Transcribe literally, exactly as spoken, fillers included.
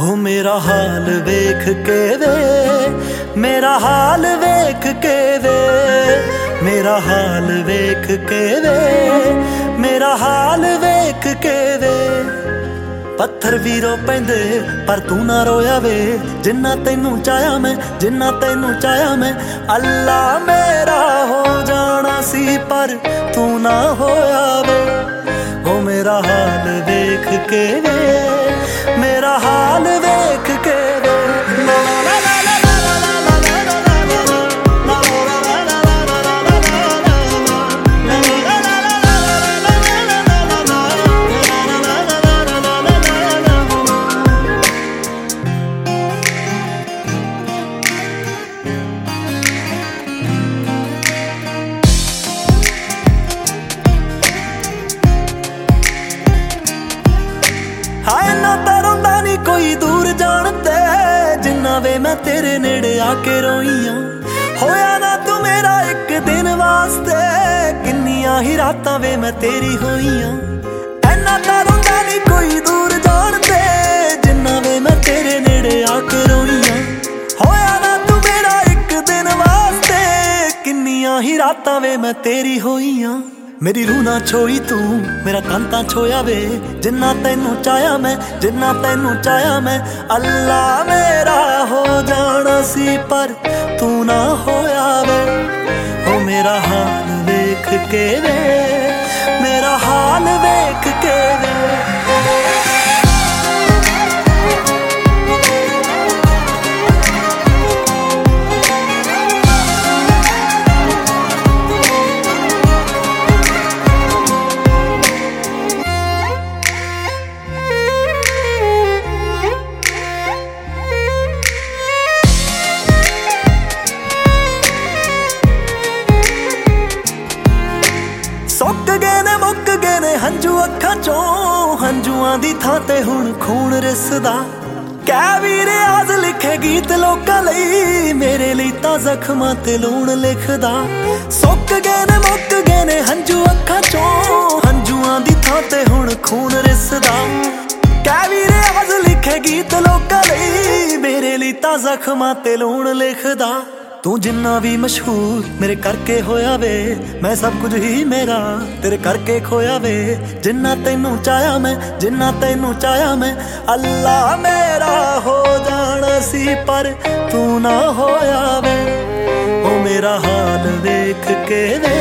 हो मेरा हाल वेख के वे, मेरा हाल वेख के वे, मेरा हाल वेख के वे, मेरा हाल वेख के वे। पत्थर भी रो पैंदे पर तू ना रोया वे, जिन्ना तैनू चाया मैं, जिन्ना तैनू चाया मैं। अल्लाह मेरा हो जाना सी पर तू ना होया वे। हो मेरा हाल वेख के वे, मेरा हाल वेख के वे। हाय ना तरौंदा नी कोई दूर जानते, जिन्ना वे मैं तेरे नेड़े आके रोईयां। होया ना तू मेरा एक दिन वास्ते, किन्नियां ही रातां वे मैं तेरी होईयां। ऐना तरौंदा नी कोई दूर जानते, जिन्ना वे मैं तेरे नेड़े आके रोईयां। होया ना तू मेरा एक दिन वास्ते, किन्नियां ही रातां वे मैं तेरी होईयां। मेरी रूह ना छोई तू, मेरा कांता छोया वे, जिन्ना तैनू चाया मैं, जिन्ना तैनू चाया मैं। अल्लाह मेरा हो जाना सी पर तू ना होया वे। हो मेरा हाल वेख के वे, मेरा हाल वेख के वे। सुक गए ने मुक गए ने हंजू अखां चों, हंजुआं दी थां ते हुण खून रिसदा। कै वीर आज लिखे गीत लोकां लई, मेरे लई तां जख्मां ते लूण लिखदा। सुक गए ने मुक गए ने हंजू अखां चों, हंजुआं दी थां ते हुण खून रिसदा। कै वीर आज लिखे गीत लोकां लई, मेरे लई तां जख्मां ते लूण लिखदा। तू जिन्ना भी मशहूर मेरे करके होया वे, मैं सब कुछ ही मेरा तेरे करके खोया वे। जिन्ना तैनू चाया मैं, जिन्ना तैनू चाया मैं। अल्लाह मेरा हो जाना सी पर तू ना होया वे। ओ मेरा हाल वेख के वे,